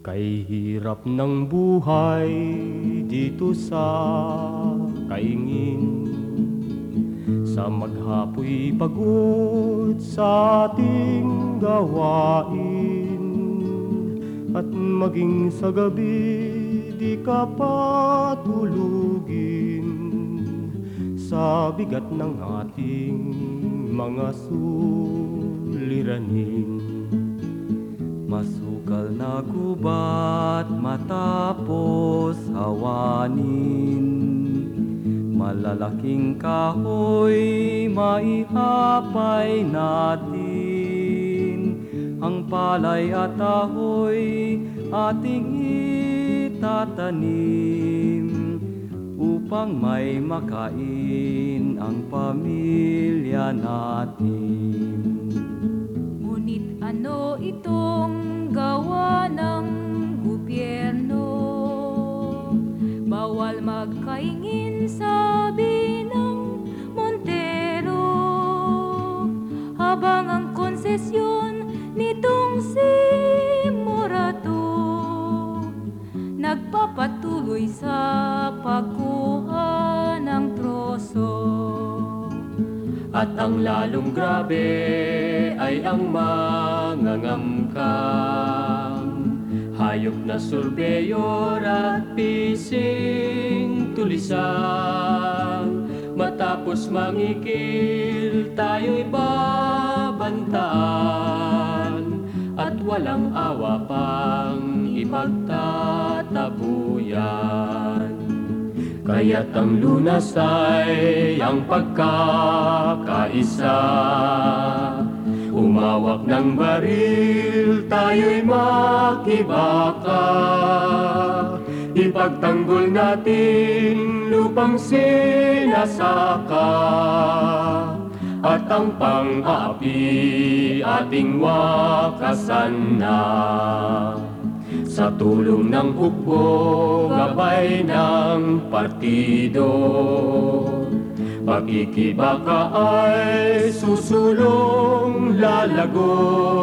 Kay hirap ng buhay dito sa kaingin, sa maghapoy pagod sa ating gawain, at maging sa gabi di ka patulugin sa bigat ng ating mga suliranin. Masukal na gubat matapos hawanin, malalaking kahoy maihapay natin. Ang palay at ahoy ating itatanim, upang may makain ang pamilya natin. Ngunit ano itong gawa ng gobyerno? Bawal magkaingin, sabi ng Montero, habang ang konsesyon nitong si Morato nagpapatuloy sa pagkuha ng troso. At ang lalong grabe ay ang mangangambkang hayop na surveyor at pising tulisang. Matapos mangikil tayo'y babantaan, at walang awa pang ipagtatabuyan. Kaya't ang lunas ay ang pagkakaisa, umawak ng baril tayo'y makibaka. Ipagtanggol natin lupang sinasaka, at ang pang-aapi ating wakasan na. Sa tulong ng hukbo, gabay ng partido, pakikibaka ay susulong lalago.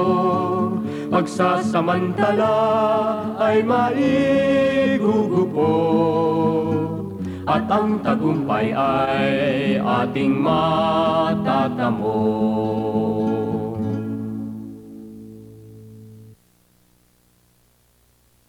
Pagsasamantala ay maigugupo, at ang tagumpay ay ating matatamo.